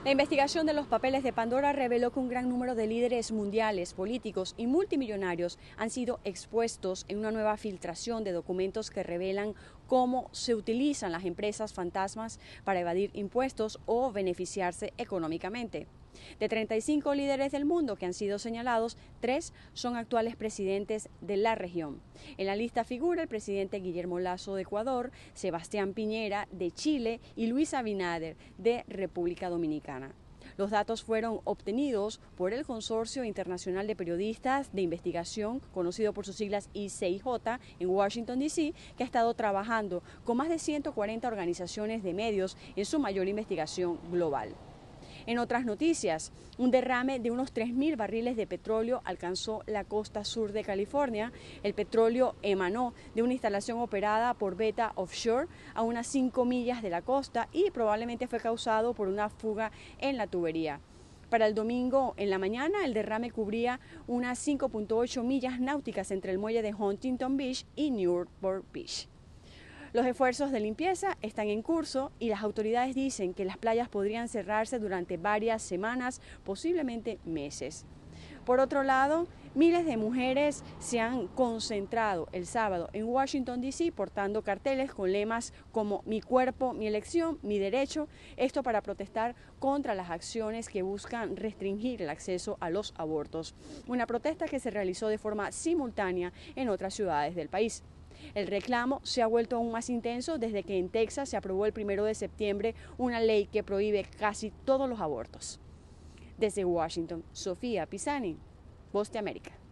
La investigación de los papeles de Pandora reveló que un gran número de líderes mundiales, políticos y multimillonarios han sido expuestos en una nueva filtración de documentos que revelan cómo se utilizan las empresas fantasmas para evadir impuestos o beneficiarse económicamente. De 35 líderes del mundo que han sido señalados, 3 son actuales presidentes de la región. En la lista figura el presidente Guillermo Lasso de Ecuador, Sebastián Piñera de Chile y Luis Abinader de República Dominicana. Los datos fueron obtenidos por el Consorcio Internacional de Periodistas de Investigación, conocido por sus siglas ICIJ, en Washington, D.C., que ha estado trabajando con más de 140 organizaciones de medios en su mayor investigación global. En otras noticias, un derrame de unos 3.000 barriles de petróleo alcanzó la costa sur de California. El petróleo emanó de una instalación operada por Beta Offshore a unas 5 millas de la costa y probablemente fue causado por una fuga en la tubería. Para el domingo en la mañana, el derrame cubría unas 5.8 millas náuticas entre el muelle de Huntington Beach y Newport Beach. Los esfuerzos de limpieza están en curso y las autoridades dicen que las playas podrían cerrarse durante varias semanas, posiblemente meses. Por otro lado, miles de mujeres se han concentrado el sábado en Washington, D.C. portando carteles con lemas como "Mi cuerpo, mi elección, mi derecho", esto para protestar contra las acciones que buscan restringir el acceso a los abortos. Una protesta que se realizó de forma simultánea en otras ciudades del país. El reclamo se ha vuelto aún más intenso desde que en Texas se aprobó el 1 de septiembre una ley que prohíbe casi todos los abortos. Desde Washington, Sofía Pisani, Voz de América.